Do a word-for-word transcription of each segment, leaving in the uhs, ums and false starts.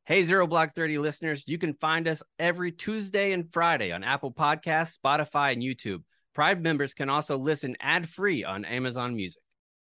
Hey, Zero Block thirty listeners, you can find us every Tuesday and Friday on Apple Podcasts, Spotify, and YouTube. Pride members can also listen ad-free on Amazon Music.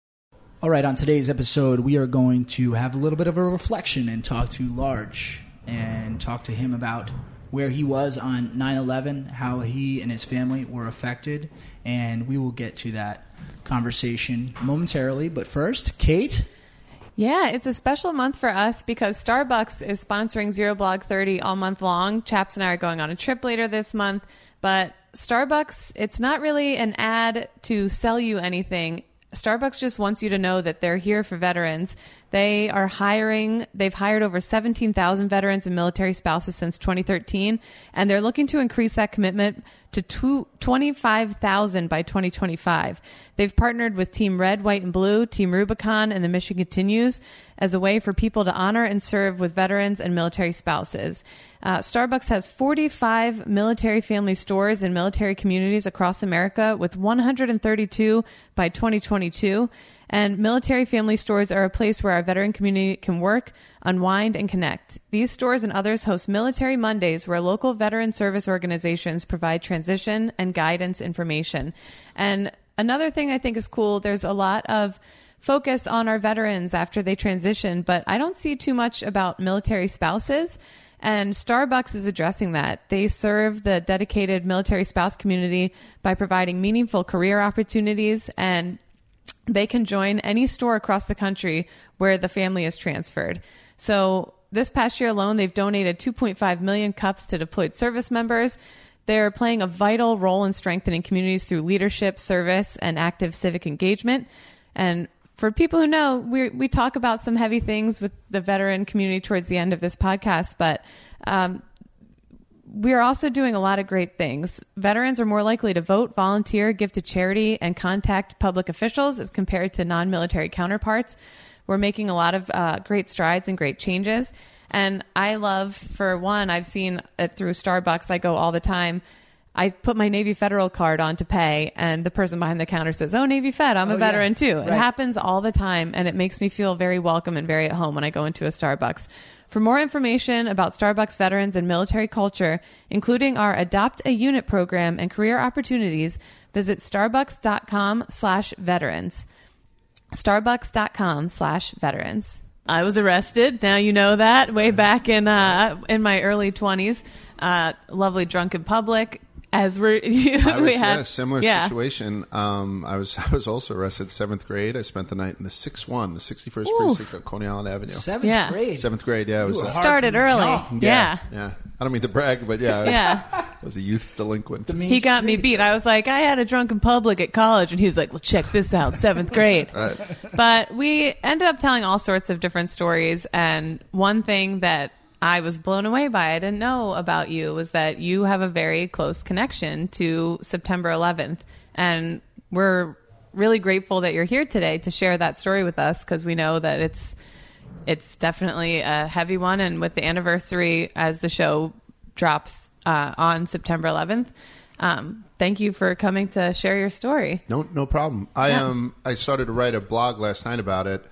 All right, on today's episode, we are going to have a little bit of a reflection and talk to Large and talk to him about where he was on nine eleven, how he and his family were affected, and we will get to that conversation momentarily. But first, Kate? Yeah, it's a special month for us because Starbucks is sponsoring Zero Blog thirty all month long. Chaps and I are going on a trip later this month, but Starbucks, it's not really an ad to sell you anything. Starbucks just wants you to know that they're here for veterans. They are hiring, they've hired over seventeen thousand veterans and military spouses since twenty thirteen, and they're looking to increase that commitment to twenty-five thousand by twenty twenty-five. They've partnered with Team Red, White, and Blue, Team Rubicon, and the mission continues as a way for people to honor and serve with veterans and military spouses. Uh, Starbucks has forty-five military family stores in military communities across America, with one hundred thirty-two by twenty twenty-two. And military family stores are a place where our veteran community can work, unwind, and connect. These stores and others host Military Mondays, where local veteran service organizations provide transition and guidance information. And another thing I think is cool, there's a lot of focus on our veterans after they transition, but I don't see too much about military spouses. And Starbucks is addressing that. They serve the dedicated military spouse community by providing meaningful career opportunities, and they can join any store across the country where the family is transferred. So this past year alone, they've donated two point five million cups to deployed service members. They're playing a vital role in strengthening communities through leadership, service, and active civic engagement. And for people who know, we we talk about some heavy things with the veteran community towards the end of this podcast, but um, we're also doing a lot of great things. Veterans are more likely to vote, volunteer, give to charity, and contact public officials as compared to non-military counterparts. We're making a lot of uh, great strides and great changes. And I love, for one, I've seen it through Starbucks. I go all the time. I put my Navy Federal card on to pay, and the person behind the counter says, "Oh, Navy Fed, I'm a oh, veteran yeah. too." Right. It happens all the time, and it makes me feel very welcome and very at home when I go into a Starbucks. For more information about Starbucks veterans and military culture, including our Adopt a Unit program and career opportunities, visit starbucks.com slash veterans. Starbucks.com slash veterans. I was arrested. Now you know that. Way back in uh, in my early twenties. Uh, lovely drunk in public. As we're, I was, we had yeah, similar yeah. situation. Um, I was I was also arrested seventh grade. I spent the night in the six one, the sixty-first Ooh. precinct of Coney Island Avenue. Seventh yeah. grade. Seventh grade. Yeah, it was uh, started early. Yeah. yeah, yeah. I don't mean to brag, but yeah, I was, yeah. I was a youth delinquent. He got me beat. I was like, I had a drunk in public at college, and he was like, "Well, check this out, seventh grade." Right. But we ended up telling all sorts of different stories, and one thing that I was blown away by, I didn't know about you, was that you have a very close connection to September eleventh. And we're really grateful that you're here today to share that story with us, because we know that it's it's definitely a heavy one. And with the anniversary as the show drops uh, on September eleventh, um, thank you for coming to share your story. No, no problem. I Yeah. um I started to write a blog last night about it.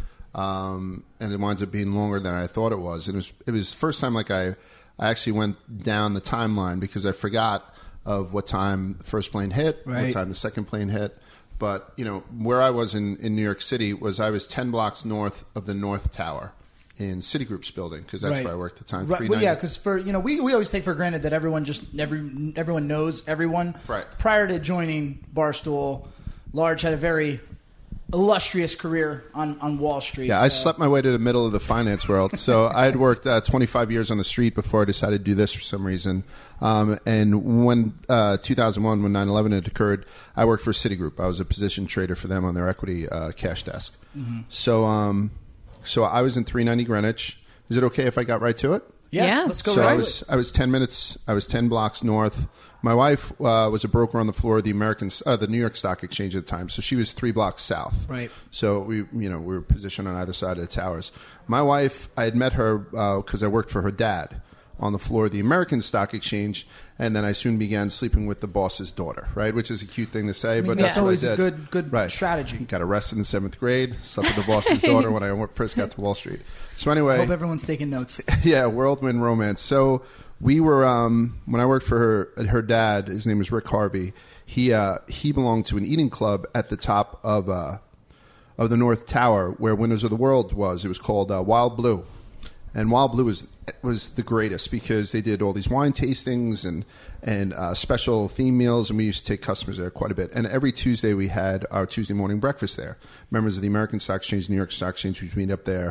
Um, and it winds up being longer than I thought it was. It was it was the first time like I, I actually went down the timeline, because I forgot of what time the first plane hit, right. what time the second plane hit. But, you know, where I was in, in New York City was I was ten blocks north of the North Tower in Citigroup's building, because that's right. where I worked at the time. Right. Well, yeah, because for you know we, we always take for granted that everyone just every everyone knows everyone. Right. Prior to joining Barstool, Large had a very illustrious career on, on Wall Street. Yeah, so. I slept my way to the middle of the finance world. So I had worked uh, twenty-five years on the street before I decided to do this for some reason. Um, and when uh, two thousand one, when nine eleven had occurred, I worked for Citigroup. I was a position trader for them on their equity uh, cash desk. Mm-hmm. So, um, so I was in three ninety Greenwich. Is it okay if I got right to it? Yeah, yeah. let's go so right I was I was ten minutes. I was ten blocks north. My wife uh, was a broker on the floor of the American, uh, the New York Stock Exchange at the time, so she was three blocks south. Right. So we, you know, we were positioned on either side of the towers. My wife, I had met her because uh, I worked for her dad, on the floor of the American Stock Exchange, and then I soon began sleeping with the boss's daughter, right? Which is a cute thing to say, I mean, but that's that's always what I a did. good, good right. strategy. Got arrested in seventh grade, slept with the boss's daughter when I first got to Wall Street. So anyway. Hope everyone's taking notes. Yeah, whirlwind romance. So we were, um, when I worked for her, her dad, his name was Rick Harvey, he uh, he belonged to an eating club at the top of uh, of the North Tower where Windows of the World was. It was called uh, Wild Blue. And Wild Blue was was the greatest because they did all these wine tastings and and uh, special theme meals, and we used to take customers there quite a bit. And every Tuesday we had our Tuesday morning breakfast there. Members of the American Stock Exchange, New York Stock Exchange, we'd meet up there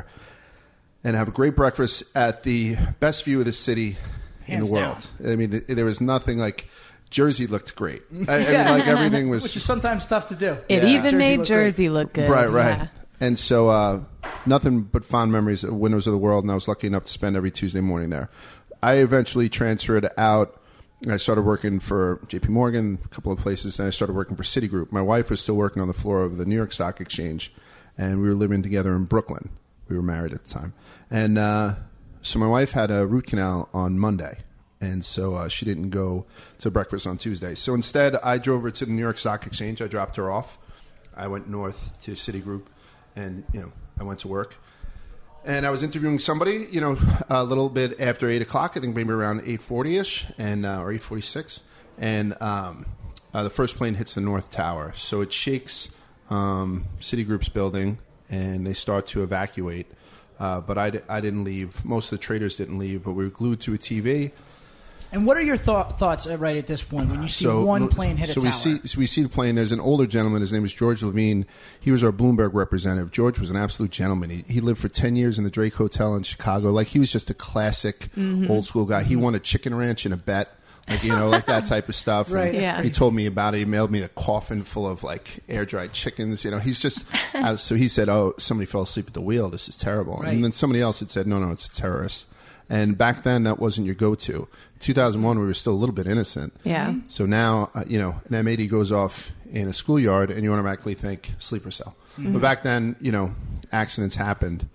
and have a great breakfast at the best view of the city Hands in the world. Down. I mean, th- there was nothing like. Jersey looked great. I, I mean, like everything was, which is sometimes tough to do. It yeah. even Jersey made looked Jersey great. look good. Right, right. Yeah. And so, uh, nothing but fond memories of Windows of the World, and I was lucky enough to spend every Tuesday morning there. I eventually transferred out. I started working for J P Morgan, a couple of places, and I started working for Citigroup. My wife was still working on the floor of the New York Stock Exchange, and we were living together in Brooklyn. We were married at the time. And uh, so my wife had a root canal on Monday. And so uh, she didn't go to breakfast on Tuesday. So instead, I drove her to the New York Stock Exchange. I dropped her off. I went north to Citigroup, and you know, I went to work. And I was interviewing somebody, you know, a little bit after eight o'clock. I think maybe around eight forty ish, and uh, or eight forty six. And um, uh, the first plane hits the North Tower, so it shakes um, Citigroup's building, and they start to evacuate. Uh, but I, d- I didn't leave. Most of the traders didn't leave, but we were glued to a T V. And what are your th- thoughts right at this point when you see so, one plane hit so a we tower? See, so we see the plane. There's an older gentleman. His name is George Levine. He was our Bloomberg representative. George was an absolute gentleman. He, he lived for ten years in the Drake Hotel in Chicago. Like, he was just a classic mm-hmm. old school guy. He won a chicken ranch in a bet. Like, you know, like that type of stuff. Right. And Yeah. He told me about it. He mailed me a coffin full of, like, air-dried chickens. You know, he's just... uh, so he said, oh, somebody fell asleep at the wheel. This is terrible. Right. And then somebody else had said, no, no, it's a terrorist. And back then, that wasn't your go-to. two thousand one, we were still a little bit innocent. Yeah. So now, uh, you know, an M eighty goes off in a schoolyard, and you automatically think sleeper cell. Mm-hmm. But back then, you know, accidents happened.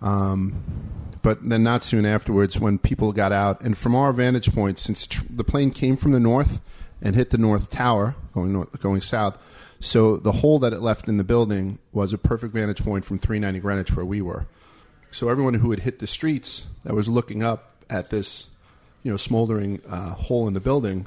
Um, but then not soon afterwards, when people got out, and from our vantage point, since tr- the plane came from the north and hit the North Tower, going north, going south, so the hole that it left in the building was a perfect vantage point from three ninety Greenwich, where we were. So everyone who had hit the streets that was looking up at this, you know, smoldering uh, hole in the building,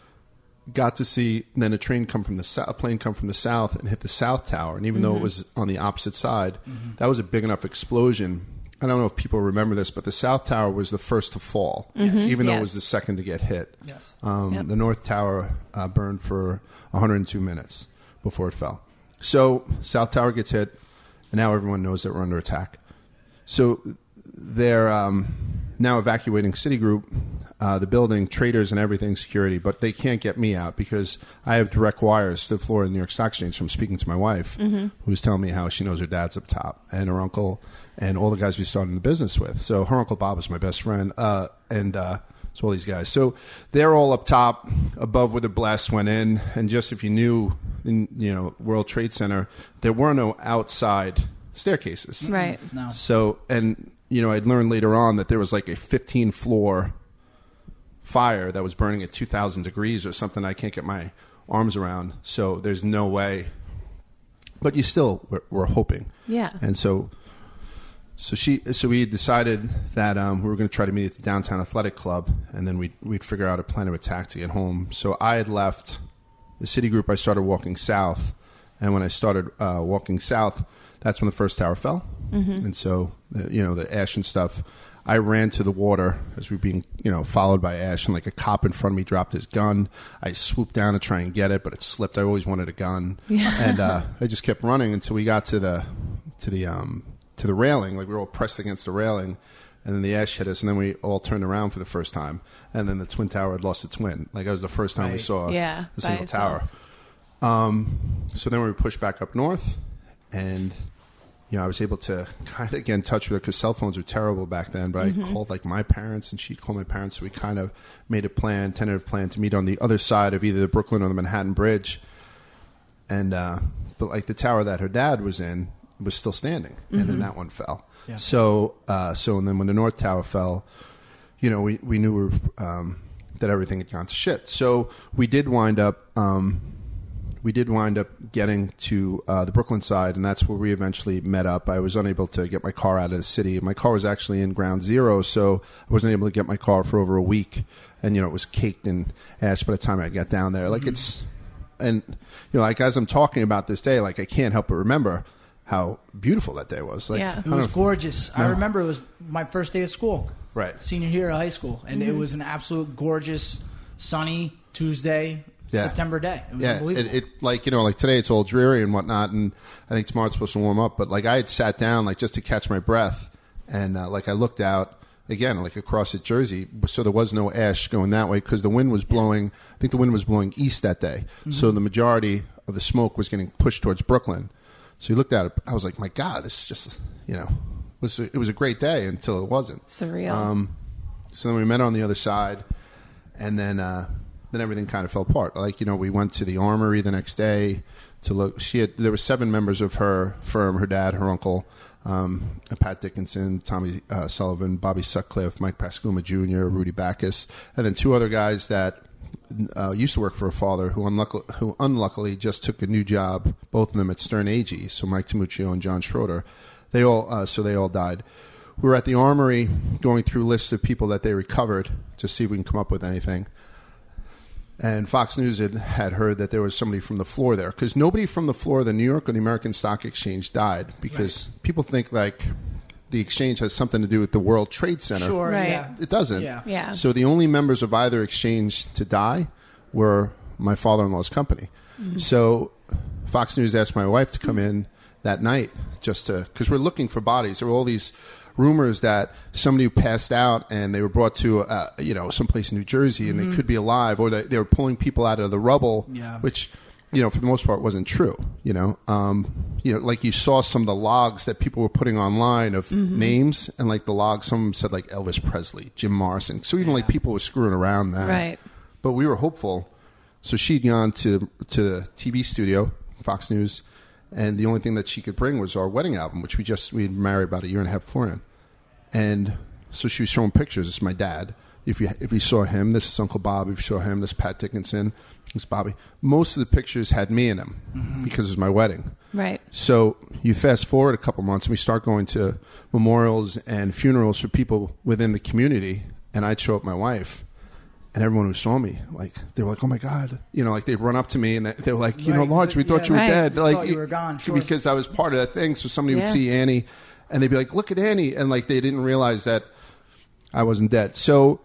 got to see then a train come from the so- a plane come from the south and hit the South Tower. And even mm-hmm. though it was on the opposite side, mm-hmm. that was a big enough explosion. I don't know if people remember this, but the South Tower was the first to fall, mm-hmm. even though yes. it was the second to get hit. Yes. Um, yep. The North Tower uh, burned for one hundred two minutes before it fell. So South Tower gets hit, and now everyone knows that we're under attack. So they're um, now evacuating Citigroup, uh, the building, traders and everything, security, but they can't get me out because I have direct wires to the floor of the New York Stock Exchange from speaking to my wife, mm-hmm. who's telling me how she knows her dad's up top and her uncle and all the guys we started the business with. So her Uncle Bob is my best friend, uh, and uh, so all these guys. So they're all up top, above where the blast went in, and just if you knew, in, you know, World Trade Center, there were no outside staircases. Right. No. So, and, you know, I'd learned later on that there was like a fifteen floor fire that was burning at two thousand degrees or something I can't get my arms around. So there's no way. But you still were, were hoping. Yeah. And so, so she, so we decided that um, we were going to try to meet at the Downtown Athletic Club, and then we'd, we'd figure out a plan of attack to get home. So I had left the Citigroup. I started walking south. And when I started uh, walking south, that's when the first tower fell. Mm-hmm. And so, uh, you know, the ash and stuff, I ran to the water as we were being, you know, followed by ash. And like a cop in front of me dropped his gun. I swooped down to try and get it, but it slipped. I always wanted a gun. Yeah. And uh, I just kept running until we got to the, to the, um, to the railing. Like we were all pressed against the railing. And then the ash hit us. And then we all turned around for the first time. And then the Twin Tower had lost its wind. Like that was the first time right. we saw yeah, a single itself. tower. Um, so then we pushed back up north, and you know I was able to kind of get in touch with her because cell phones were terrible back then. But mm-hmm. I called like my parents, and she'd call my parents. So we kind of made a plan, tentative plan, to meet on the other side of either the Brooklyn or the Manhattan Bridge. And uh, but like the tower that her dad was in was still standing, mm-hmm. and then that one fell. Yeah. So uh, so and then when the North Tower fell, you know, we, we knew we were, um, that everything had gone to shit. So we did wind up, um, we did wind up getting to uh, the Brooklyn side, and that's where we eventually met up. I was unable to get my car out of the city. My car was actually in ground zero, so I wasn't able to get my car for over a week. And, you know, it was caked in ash by the time I got down there. Like, mm-hmm. it's, and, you know, like, as I'm talking about this day, like, I can't help but remember how beautiful that day was. Like, yeah. It was gorgeous. No. I remember it was my first day of school. Right. Senior year of high school. And mm-hmm. it was an absolute gorgeous, sunny Tuesday, yeah. September day. It was yeah. unbelievable. It, it, like, you know, like today it's all dreary and whatnot, and I think tomorrow it's supposed to warm up. But, like, I had sat down, like, just to catch my breath, and, uh, like, I looked out, again, like, across at Jersey, so there was no ash going that way because the wind was blowing, I think the wind was blowing east that day. Mm-hmm. So the majority of the smoke was getting pushed towards Brooklyn. So you looked at it, I was like, my God, this is just, you know, it was a, it was a great day until it wasn't. Surreal. Um, so then we met on the other side, and then uh, then everything kind of fell apart. Like, you know, we went to the Armory the next day to look. She had, there were seven members of her firm, her dad, her uncle, um, Pat Dickinson, Tommy uh, Sullivan, Bobby Sutcliffe, Mike Pascuma Junior, Rudy Backus, and then two other guys that uh, used to work for her father, who, unluck- who unluckily just took a new job, both of them at Stern Agee, so Mike Tamuccio and John Schroeder. They all, uh, so they all died. We were at the Armory going through lists of people that they recovered to see if we can come up with anything. And Fox News had, had heard that there was somebody from the floor there, because nobody from the floor of the New York or the American Stock Exchange died, because right. people think like the exchange has something to do with the World Trade Center. Sure, right. yeah. It doesn't. Yeah. Yeah. So the only members of either exchange to die were my father-in-law's company. Mm-hmm. So Fox News asked my wife to come in that night just to, because we're looking for bodies. There were all these rumors that somebody who passed out and they were brought to, uh, you know, someplace in New Jersey and mm-hmm. they could be alive, or they, they were pulling people out of the rubble, yeah. which, you know, for the most part wasn't true. You know, um, you know, like you saw some of the logs that people were putting online of mm-hmm. names, and like the logs, some of them said like Elvis Presley, Jim Morrison. So even yeah. like people were screwing around then. Right. But we were hopeful. So she'd gone to to the T V studio, Fox News, and the only thing that she could bring was our wedding album, which we just we had married about a year and a half beforehand. And so she was showing pictures. This is my dad. If you if you saw him, this is Uncle Bob. If you saw him, this is Pat Dickinson. This is Bobby. Most of the pictures had me in them mm-hmm. because it was my wedding. Right. So you fast forward a couple months, and we start going to memorials and funerals for people within the community. And I'd show up my wife. And everyone who saw me, like, they were like, "Oh my God!" You know, like they'd run up to me and they were like, "You right. know, Lodge, we yeah, thought you were right. dead." We like, thought you were gone, sure. Because I was part of that thing. So somebody yeah. would see Annie, and they'd be like, "Look at Annie," and like they didn't realize that I wasn't dead. So,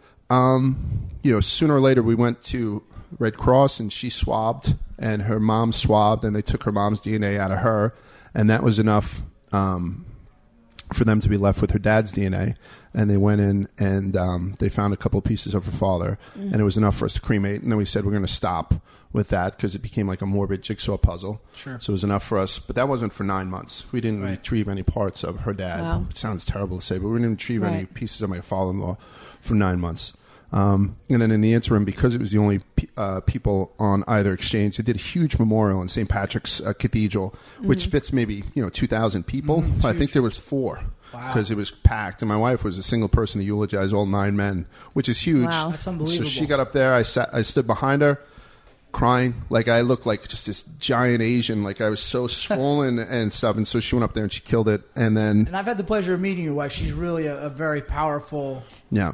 um, you know, sooner or later we went to Red Cross, and she swabbed, and her mom swabbed, and they took her mom's D N A out of her, and that was enough um, for them to be left with her dad's D N A. And they went in and um, they found a couple of pieces of her father, mm-hmm. and it was enough for us to cremate. And then we said we're going to stop with that because it became like a morbid jigsaw puzzle. Sure. So it was enough for us. But that wasn't for nine months. We didn't right. retrieve any parts of her dad. Wow. It sounds terrible to say, but we didn't retrieve right. any pieces of my father-in-law for nine months. Um, and then in the interim, because it was the only pe- uh, people on either exchange, they did a huge memorial in Saint Patrick's uh, Cathedral, mm-hmm. which fits maybe you know two thousand people. Mm-hmm. I think there was four. Because wow. it was packed, and my wife was a single person to eulogize all nine men, which is huge. Wow. That's unbelievable. So she got up there. I sat. I stood behind her, crying. Like I looked like just this giant Asian. Like I was so swollen and stuff. And so she went up there and she killed it. And then, and I've had the pleasure of meeting your wife. She's really a, a very powerful, yeah,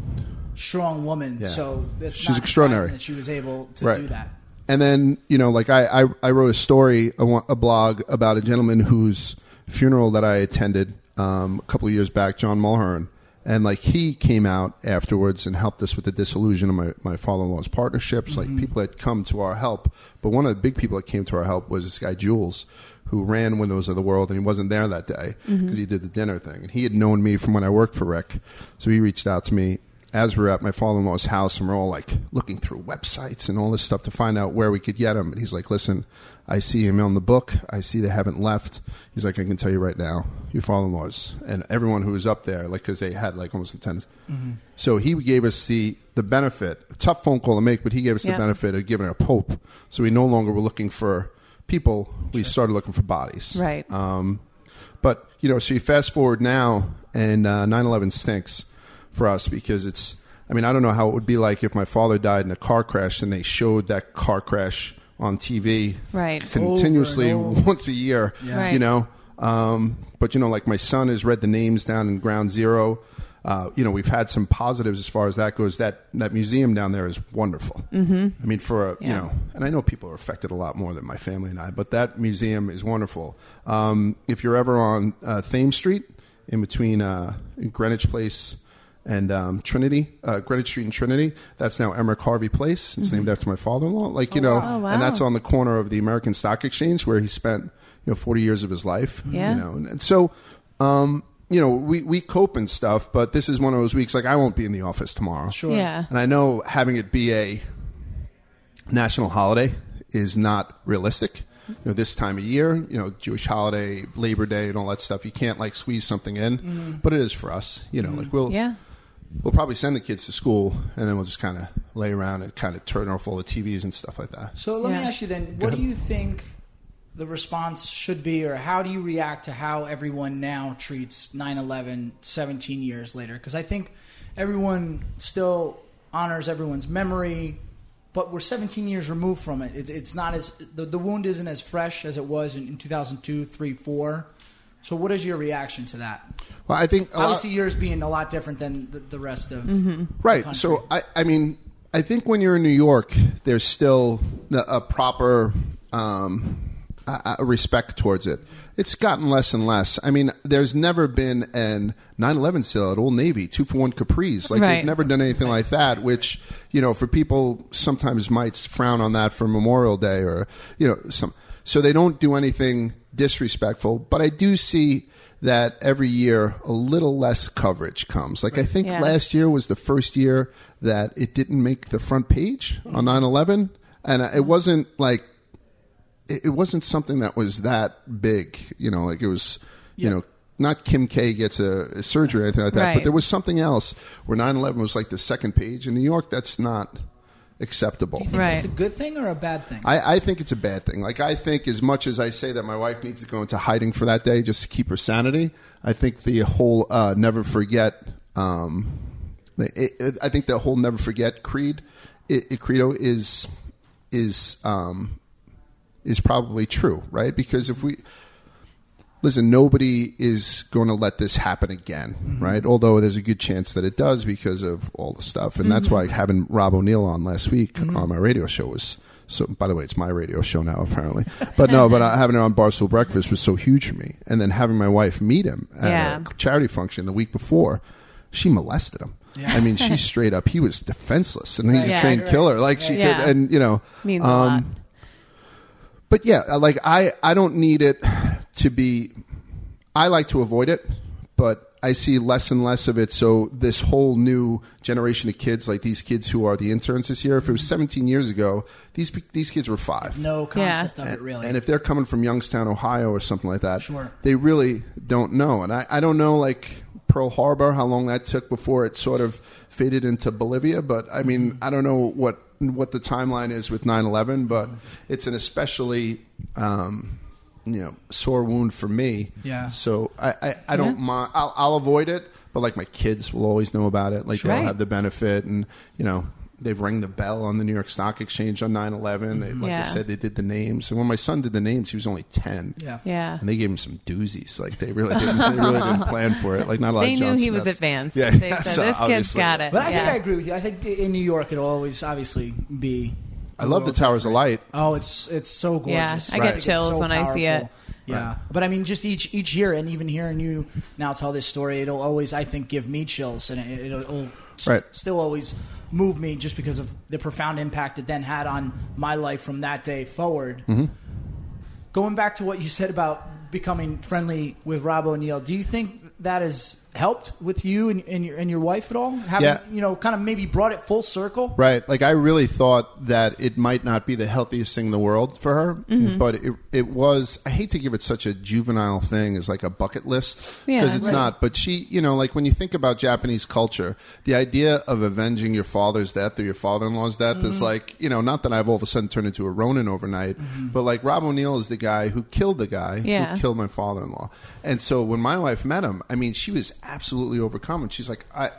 strong woman. Yeah. So it's she's not extraordinary that she was able to right. do that. And then you know, like I, I, I wrote a story, a, a blog about a gentleman whose funeral that I attended. Um, a couple of years back, John Mulhern, and like he came out afterwards and helped us with the dissolution of my, my father-in-law's partnerships. Mm-hmm. Like people had come to our help, but one of the big people that came to our help was this guy Jules, who ran Windows of the World, and he wasn't there that day because mm-hmm. he did the dinner thing. And he had known me from when I worked for Rick, so he reached out to me as we were at my father-in-law's house, and we're all like looking through websites and all this stuff to find out where we could get him. And he's like, "Listen, I see him on the book. I see they haven't left." He's like, "I can tell you right now, your father-in-law's," and everyone who was up there, like, because they had like almost attendance. Mm-hmm. So he gave us the the benefit, a tough phone call to make, but he gave us yeah. the benefit of giving a pope. So we no longer were looking for people. We sure. started looking for bodies. Right. Um, but you know, so you fast forward now, and uh, nine eleven stinks. for us because it's. I mean, I don't know how it would be like if my father died in a car crash and they showed that car crash on T V right. continuously Over and over. once a year. Yeah. Right. You know, um, but you know, like my son has read the names down in Ground Zero. Uh, you know, we've had some positives as far as that goes. That that museum down there is wonderful. Mm-hmm. I mean, for a, Yeah. you know, and I know people are affected a lot more than my family and I, but that museum is wonderful. Um, if you're ever on uh, Thames Street, in between uh, Greenwich Place and um, Trinity, uh, Greenwich Street and Trinity, that's now Emmerich Harvey Place. It's mm-hmm. named after my father-in-law. Like you oh, know, wow. Oh, wow. and that's on the corner of the American Stock Exchange where he spent you know forty years of his life. Yeah. You know, and, and so. Um, You know, we, we cope and stuff, but this is one of those weeks, like, I won't be in the office tomorrow. Sure. Yeah. And I know having it be a national holiday is not realistic. You know, this time of year, you know, Jewish holiday, Labor Day, and all that stuff, you can't, like, squeeze something in. Mm-hmm. But it is for us. You know, mm-hmm. like, we'll Yeah. we'll probably send the kids to school, and then we'll just kind of lay around and kind of turn off all the T Vs and stuff like that. So let Yeah. me ask you then, what do you think the response should be, or how do you react to how everyone now treats nine eleven seventeen years later? Because I think everyone still honors everyone's memory, but we're seventeen years removed from it. it it's not as the, the wound isn't as fresh as it was in, in two thousand two, three, four. So what is your reaction to that? Well, I think a Obviously lot, yours being a lot different than the, the rest of Mm-hmm. right. country. So I, I mean, I think when you're in New York, there's still a proper um, a, a respect towards it. It's gotten less and less. I mean, there's never been an nine eleven sale at Old Navy, two for one Capri's. Like Right. they've never done anything like that. Which you know, for people sometimes might frown on that for Memorial Day or you know some. So they don't do anything disrespectful. But I do see that every year a little less coverage comes. Like I think Yeah. last year was the first year that it didn't make the front page on nine eleven, and it wasn't like. It wasn't something that was that big, you know, like it was, you know, not Kim K gets a, a surgery or anything like that, Right. but there was something else where nine eleven was like the second page. In New York, that's not acceptable. Do you think Right. that's a good thing or a bad thing? I, I think it's a bad thing. Like, I think as much as I say that my wife needs to go into hiding for that day just to keep her sanity, I think the whole uh, never forget, um, it, it, I think the whole never forget creed, it, it, credo is, is, um, is probably true, right? Because if we listen, nobody is going to let this happen again, mm-hmm. right? Although there's a good chance that it does because of all the stuff, and mm-hmm. that's why having Rob O'Neill on last week mm-hmm. on my radio show was so. By the way, it's my radio show now, apparently. But no, but uh, having it on Barstool Breakfast was so huge for me, and then having my wife meet him at Yeah. a charity function the week before, she molested him. Yeah. I mean, she straight up, he was defenseless, and he's Yeah. a trained Right. killer. Like she Yeah. could, and you know, Means a lot. but yeah, like I, I don't need it to be. I like to avoid it, but I see less and less of it. So this whole new generation of kids, like these kids who are the interns this year, if it was seventeen years ago, these these kids were five. No concept Yeah. of it, And, really. and if they're coming from Youngstown, Ohio, or something like that, Sure. they really don't know. And I, I don't know, like Pearl Harbor, how long that took before it sort of faded into Bolivia. But I mean, I don't know what what the timeline is with nine eleven, but it's an especially um, you know sore wound for me. Yeah. So I I, I don't Yeah. mind. I'll, I'll avoid it, but like my kids will always know about it. Like Sure. they'll Right. have the benefit, and you know. They've rang the bell on the New York Stock Exchange on nine eleven. They, like Yeah. I said, they did the names. And when my son did the names, he was only ten. yeah. Yeah. And they gave him some doozies. Like they really didn't, they really didn't plan for it. Like not a lot They of knew John he was Smiths. advanced. Yeah, They yeah, said, so this kid's obviously- got it. But I think Yeah. I agree with you. I think in New York it'll always obviously be. I love the Towers of Light. Oh, it's it's so gorgeous. Yeah, I get Like, it's chills so when I see it. powerful. Yeah, but I mean, just each each year, and even hearing you now tell this story, it'll always, I think, give me chills, and it, it'll, it'll s- Right. still always move me just because of the profound impact it then had on my life from that day forward. Mm-hmm. Going back to what you said about becoming friendly with Rob O'Neill, do you think that has helped with you and, and your and your wife at all? Having, Yeah. you know, kind of maybe brought it full circle. Right. Like I really thought that it might not be the healthiest thing in the world for her, Mm-hmm. but it it was. I hate to give it such a juvenile thing as like a bucket list Yeah. because it's Right. not. But she, you know, like when you think about Japanese culture, the idea of avenging your father's death or your father-in-law's death is like, you know, not that I've all of a sudden turned into a Ronin overnight, but like Rob O'Neill is the guy who killed the guy Yeah. who killed my father-in-law. And so when my wife met him, I mean, she was absolutely overcome, and she's like, I.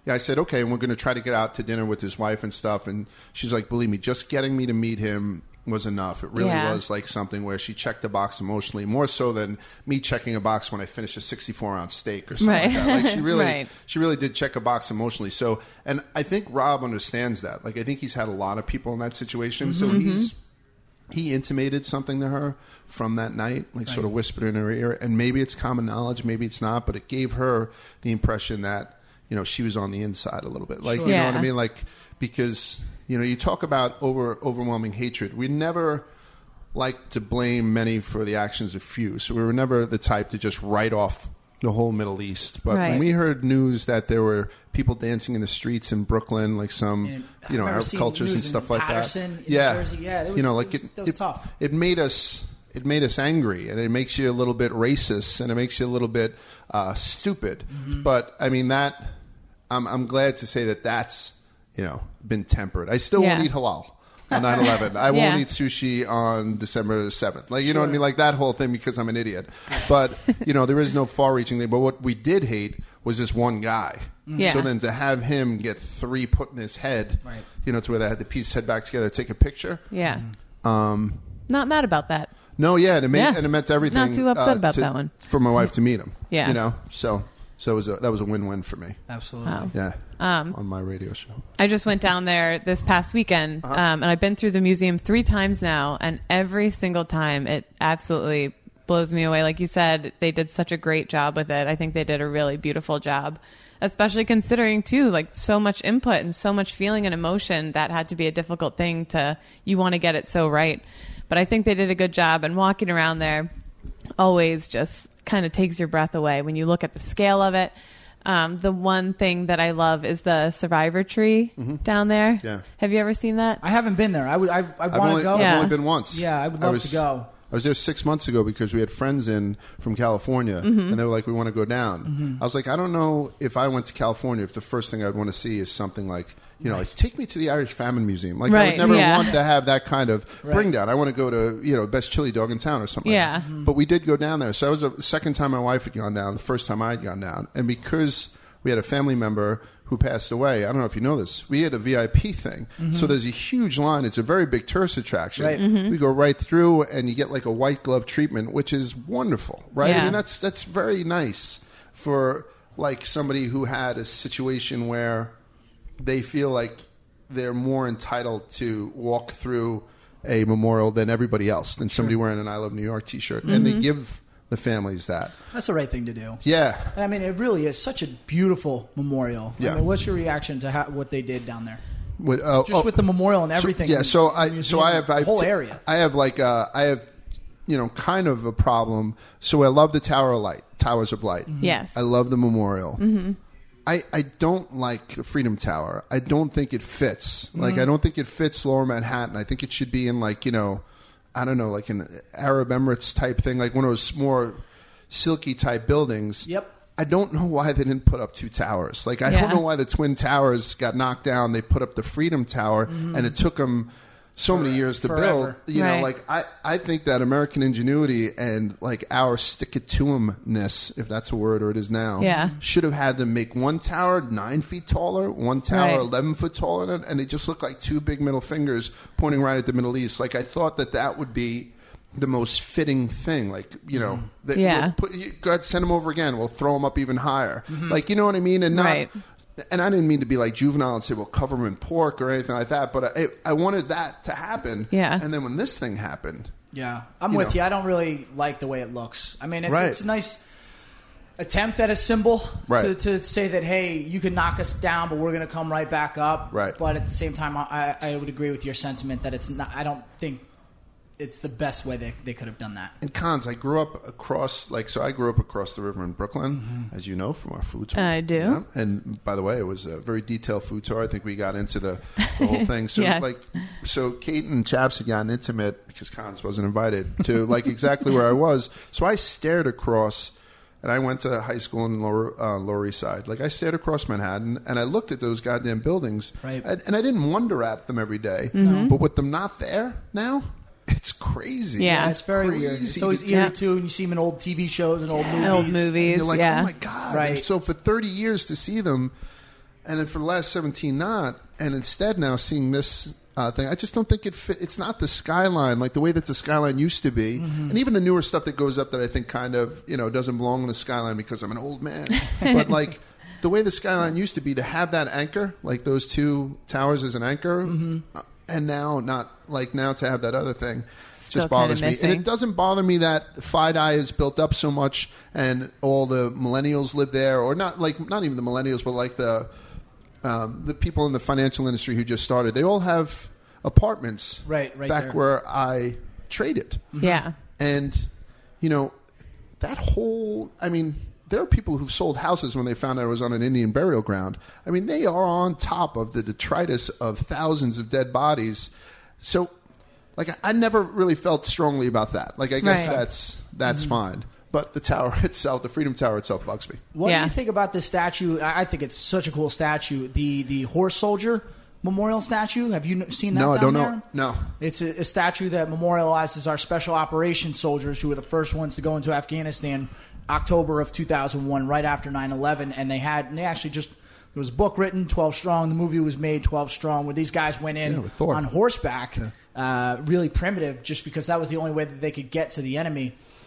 yeah, I said, okay, and we're going to try to get out to dinner with his wife and stuff. And she's like, believe me, just getting me to meet him was enough. It really Yeah. was like something where she checked the box emotionally, more so than me checking a box when I finished a sixty-four ounce steak or something Right. like that. Like she really, Right. she really did check a box emotionally. So, and I think Rob understands that. Like, I think he's had a lot of people in that situation. So Mm-hmm. he's, he intimated something to her from that night, like sort of whispered in her ear. And maybe it's common knowledge, maybe it's not, but it gave her the impression that, you know, she was on the inside a little bit. Like, Sure. you know Yeah. what I mean? Like, because, you know, you talk about over overwhelming hatred. We never like to blame many for the actions of few. So we were never the type to just write off the whole Middle East. But Right. when we heard news that there were people dancing in the streets in Brooklyn, like some, And I you know, remember Arab seeing cultures and news stuff in like Patterson, that. in yeah. New Jersey. Yeah, that was- you know, that like was- it, that was it- tough. It made us, it made us angry, and it makes you a little bit racist, and it makes you a little bit uh, stupid. Mm-hmm. But I mean, that, I'm, I'm glad to say that that's, you know, been tempered. I still Yeah. won't eat halal on nine eleven. I Yeah. won't eat sushi on December seventh. Like, you know what I mean? Like that whole thing, because I'm an idiot. But, you know, there is no far-reaching thing. But what we did hate was this one guy. Yeah. So then to have him get three put in his head, Right. you know, to where they had to piece his head back together, take a picture. Yeah. Um, Not mad about that. no, yeah, and it, made, Yeah. and it meant everything. Not too upset uh, about to- that one. For my wife to meet him. Yeah. You know, so so it was a, that was a win-win for me. Absolutely. Wow. Yeah. Um, on my radio show. I just went down there this past weekend, Uh-huh. um, and I've been through the museum three times now, and every single time it absolutely blows me away. Like you said, they did such a great job with it. I think they did a really beautiful job, especially considering too, like so much input and so much feeling and emotion. That had to be a difficult thing to, you want to get it so right. But I think they did a good job, and walking around there always just kind of takes your breath away when you look at the scale of it. Um, the one thing that I love is the survivor tree down there. Yeah. Have you ever seen that? I haven't been there. I would. I, I I've want only, to go. I've Yeah. only been once. Yeah, I would I love was- to go. I was there six months ago because we had friends in from California, Mm-hmm. and they were like, "We want to go down." I was like, "I don't know if I went to California, if the first thing I'd want to see is something like, you know, like take me to the Irish Famine Museum. Like I Right, would never yeah. want to have that kind of Right. bring down. I want to go to, you know, best chili dog in town or something. Yeah. Like that. But we did go down there. So that was the second time my wife had gone down. The first time I had gone down, and because we had a family member who passed away. I don't know if you know this. We had a V I P thing. So there's a huge line. It's a very big tourist attraction. Right. We go right through and you get like a white glove treatment, which is wonderful, right? I Yeah. mean, that's that's very nice for like somebody who had a situation where they feel like they're more entitled to walk through a memorial than everybody else, than somebody wearing an I Love New York t-shirt. And they give the families that. That's the right thing to do. Yeah. And I mean, it really is such a beautiful memorial. Yeah. I mean, what's your reaction to how, what they did down there? With, uh, Just oh, with the memorial and so- everything. yeah, so the I museum, so I have the I've whole t- area. I have like uh, I have you know kind of a problem. So I love the Tower of Light, Towers of Light. Yes. I love the memorial. Mm-hmm. I I don't like Freedom Tower. I don't think it fits. Like I don't think it fits Lower Manhattan. I think it should be in like you know I don't know like an Arab Emirates type thing, like one of those more silky type buildings. Yep. I don't know why they didn't put up two towers. Like I Yeah. don't know why the Twin Towers got knocked down. They put up the Freedom Tower, and it took them so many years to Forever. build. You know, Right. like I, I think that American ingenuity and like our stick it to 'emness, if that's a word or it is now, Yeah. should have had them make one tower nine feet taller, one tower Right. eleven foot taller, and they just look like two big middle fingers pointing right at the Middle East. Like I thought that that would be the most fitting thing. Like you know, that, Yeah. we'll put, you, God, send them over again. We'll throw them up even higher. Like you know what I mean, and not. Right. And I didn't mean to be like juvenile and say, well, cover them in pork or anything like that. But I, I wanted that to happen. Yeah. And then when this thing happened, Yeah, I'm You with know. you. I don't really like the way it looks. I mean, it's, Right. it's a nice attempt at a symbol to, Right. to say that, hey, you can knock us down, but we're going to come right back up. Right. But at the same time, I, I would agree with your sentiment that it's not. I don't think it's the best way they, they could have done that. and cons, I grew up across, like, so I grew up across the river in Brooklyn, as you know, from our food tour. I do. Yeah. And by the way, it was a very detailed food tour. I think we got into the, the whole thing. So, Yes. like, so Kate and Chaps had gotten intimate because Cons wasn't invited to, like, exactly where I was. So I stared across. And I went to high school in Lower, uh, Lower East Side. Like, I stared across Manhattan, and I looked at those goddamn buildings. Right. And, and I didn't wonder at them every day. But with them not there now, it's crazy. Yeah. Yeah, it's very Crazy. weird. It's always eerie, Yeah. too, and you see them in old T V shows and old movies. Old And movies. you're like, yeah. oh, my God. Right. And so for thirty years to see them, and then for the last seventeen not, and instead now seeing this uh, thing, I just don't think it fit. It's not the skyline like the way that the skyline used to be, mm-hmm. and even the newer stuff that goes up that I think kind of you know doesn't belong in the skyline because I'm an old man, but like. The way the skyline used to be, to have that anchor, like those two towers as an anchor, mm-hmm. uh, and now not like now to have that other thing, Still just bothers me. missing. And it doesn't bother me that FiDi is built up so much, and all the millennials live there, or not like not even the millennials, but like the um, the people in the financial industry who just started. They all have apartments, right, right back there. where I traded. Mm-hmm. Yeah, and you know that whole. I mean. There are people who've sold houses when they found out it was on an Indian burial ground. I mean, they are on top of the detritus of thousands of dead bodies. So, like, I, I never really felt strongly about that. Like, I guess Right. that's that's mm-hmm. fine. But the tower itself, the Freedom Tower itself, bugs me. What Yeah. do you think about this statue? I I think it's such a cool statue. The the horse soldier memorial statue. Have you seen that? No, I down don't there? know. No. It's a, a statue that memorializes our special operations soldiers who were the first ones to go into Afghanistan. October of two thousand one, right after nine eleven, and they had and they actually just there was a book written, twelve Strong. The movie was made, twelve Strong, where these guys went in Yeah, with Thor. on horseback, Yeah. uh, really primitive, just because that was the only way that they could get to the enemy.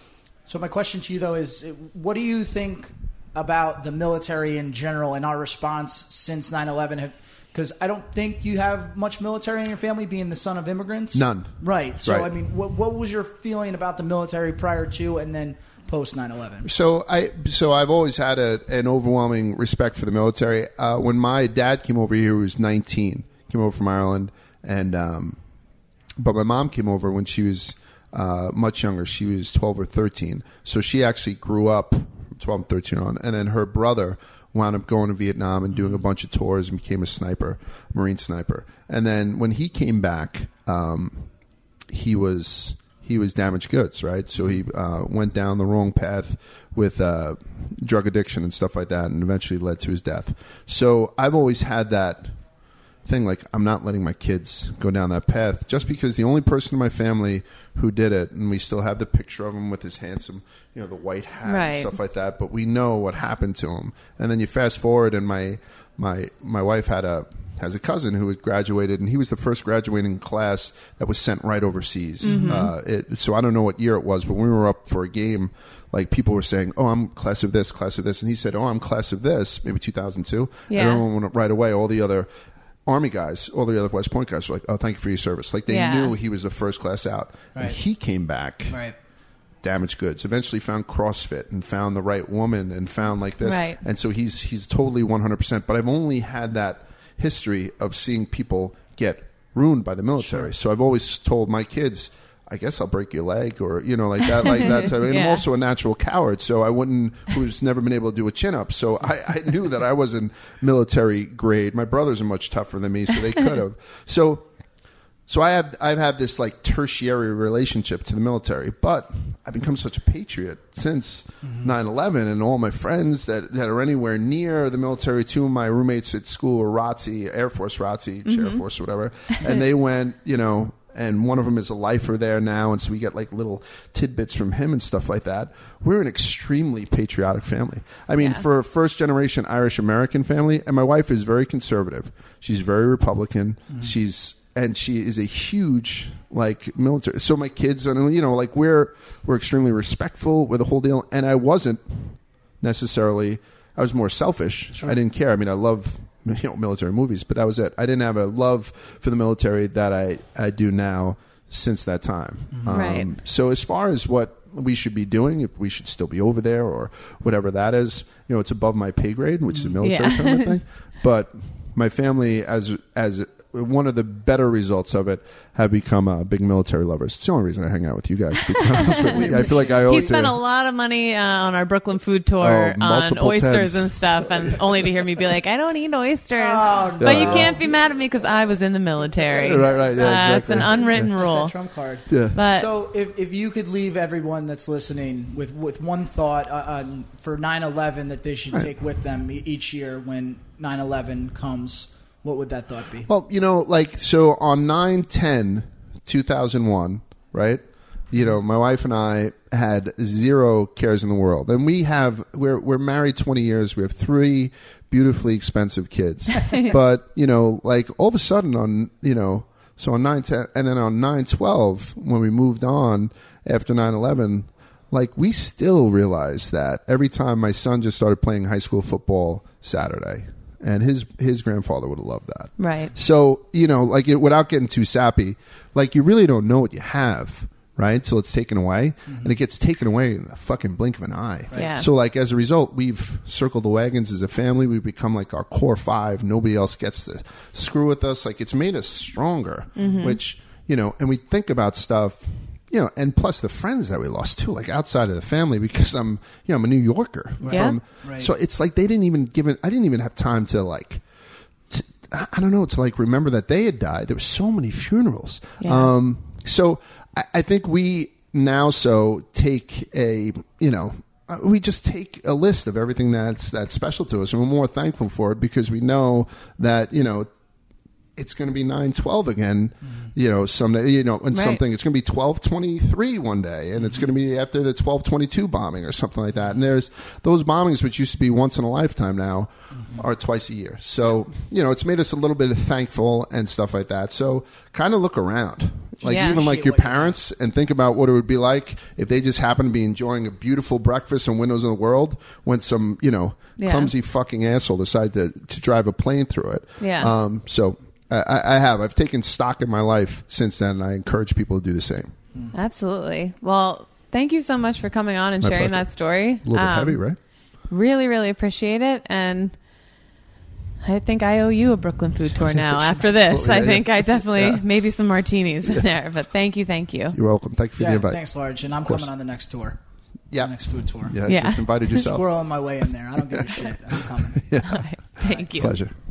So my question to you though is, what do you think about the military in general and our response since nine eleven? Because I don't think you have much military in your family, being the son of immigrants. None. Right. So Right. I mean, what, what was your feeling about the military prior to and then post nine eleven? So I so I've always had a, an overwhelming respect for the military. Uh, when my dad came over here, he was nineteen. Came over from Ireland, and um, but my mom came over when she was uh, much younger. She was twelve or thirteen. So she actually grew up twelve and thirteen on, and then her brother wound up going to Vietnam and doing a bunch of tours and became a sniper, Marine sniper. And then when he came back, um, he was. He was damaged goods, right? So he uh, went down the wrong path with uh, drug addiction and stuff like that, and eventually led to his death. So I've always had that thing, like, I'm not letting my kids go down that path, just because the only person in my family who did it, and we still have the picture of him with his handsome, you know, the white hat Right. and stuff like that, but we know what happened to him. And then you fast forward, and my my my wife had a has a cousin who had graduated, and he was the first graduating class that was sent right overseas. Mm-hmm. Uh, it, so I don't know what year it was, but when we were up for a game, like people were saying, "Oh, I'm class of this, class of this," and he said, "Oh, I'm class of this," maybe two thousand two. Yeah. And everyone went right away. All the other Army guys, all the other West Point guys were like, "Oh, thank you for your service." Like they Yeah. knew he was the first class out, Right. and he came back. Right. Damaged goods. Eventually found CrossFit and found the right woman and found like this. Right. And so he's he's totally one hundred percent. But I've only had that history of seeing people get ruined by the military. Sure. So I've always told my kids, I guess I'll break your leg, or you know, like that, like that. Type. And Yeah. I'm also a natural coward, so I wouldn't. Who's never been able to do a chin up. So I, I knew that I wasn't military grade. My brothers are much tougher than me, so they could have. So. So I have I've had this like tertiary relationship to the military, but I've become such a patriot since mm-hmm. nine eleven, and all my friends that, that are anywhere near the military, two of my roommates at school were R O T C, Air Force R O T C, mm-hmm. Air Force, whatever, and they went, you know, and one of them is a lifer there now, and so we get like little tidbits from him and stuff like that. We're an extremely patriotic family. I mean, Yeah. for a first generation Irish American family, and my wife is very conservative. She's very Republican. Mm-hmm. She's And she is a huge like military. So my kids, and you know, like we're we're extremely respectful with the whole deal. And I wasn't necessarily. I was more selfish. Sure. I didn't care. I mean, I love you know military movies, but that was it. I didn't have a love for the military that I I do now since that time. Mm-hmm. Right. So as far as what we should be doing, if we should still be over there or whatever that is, you know, it's above my pay grade, which is a military Yeah. kind of thing. But my family, as as one of the better results of it, have become uh, big military lovers. It's the only reason I hang out with you guys. To be honest with you. I feel like I owe He it to spent a lot of money uh, on our Brooklyn food tour Oh, on multiple oysters tens. and stuff, and only to hear me be like, "I don't eat oysters," Oh, but no. you can't be mad at me because I was in the military. Right, right, yeah, Uh, It's exactly. an unwritten That's rule. that trump card. Yeah. But So if, if you could leave everyone that's listening with, with one thought uh, uh, for nine eleven that they should Right. take with them e- each year when nine eleven comes, what would that thought be? Well, you know, like, so on nine ten two thousand one, right, You know, my wife and I had zero cares in the world, and we have we're we're married twenty years. We have three beautifully expensive kids, but you know, like all of a sudden on you know, so on nine ten, and then on nine twelve when we moved on after nine eleven, like we still realized that every time my son just started playing high school football Saturday, and his his grandfather would have loved that, Right. So you know, like it, without getting too sappy, like you really don't know what you have. Right, till it's taken away, mm-hmm. and it gets taken away in the fucking blink of an eye. Right. Yeah. So, like as a result, we've circled the wagons as a family. We've become like our core five. Nobody else gets to screw with us. Like it's made us stronger. Mm-hmm. Which you know, and we think about stuff, you know, and plus the friends that we lost too, like outside of the family, because I'm, you know, I'm a New Yorker. Right. Yeah. From, Right. So it's like they didn't even give it. I didn't even have time to like. To, I don't know. To like remember that they had died. There were so many funerals. Yeah. Um. So. I think we now so take a, you know, we just take a list of everything that's that's special to us, and we're more thankful for it because we know that, you know, it's going to be nine twelve again, mm-hmm. you know, someday, you know, and right. something, it's going to be twelve twenty-three one day, and mm-hmm. it's going to be after the twelve twenty-two bombing or something like that. And there's those bombings, which used to be once in a lifetime now, mm-hmm. are twice a year. So, you know, it's made us a little bit thankful and stuff like that. So kind of look around. Like yeah. even like your parents, and think about what it would be like if they just happened to be enjoying a beautiful breakfast and windows of the world when some, you know, yeah. clumsy fucking asshole decided to, to drive a plane through it. Yeah. Um, so I, I have. I've taken stock in my life since then, and I encourage people to do the same. Absolutely. Well, thank you so much for coming on and My sharing pleasure. that story. A little bit Um, heavy, right? Really, really appreciate it. And I think I owe you a Brooklyn food tour now after this. Yeah, I yeah. think I definitely, Yeah. maybe some martinis in there. But thank you, thank you. You're welcome. Thank you for Yeah, the invite. thanks, Large. And I'm course. coming on the next tour. Yeah. The next food tour. Yeah, Yeah. just invited yourself. Squirrel on my way in there. I don't give a shit. I'm coming. Yeah. All right. Thank you. Pleasure.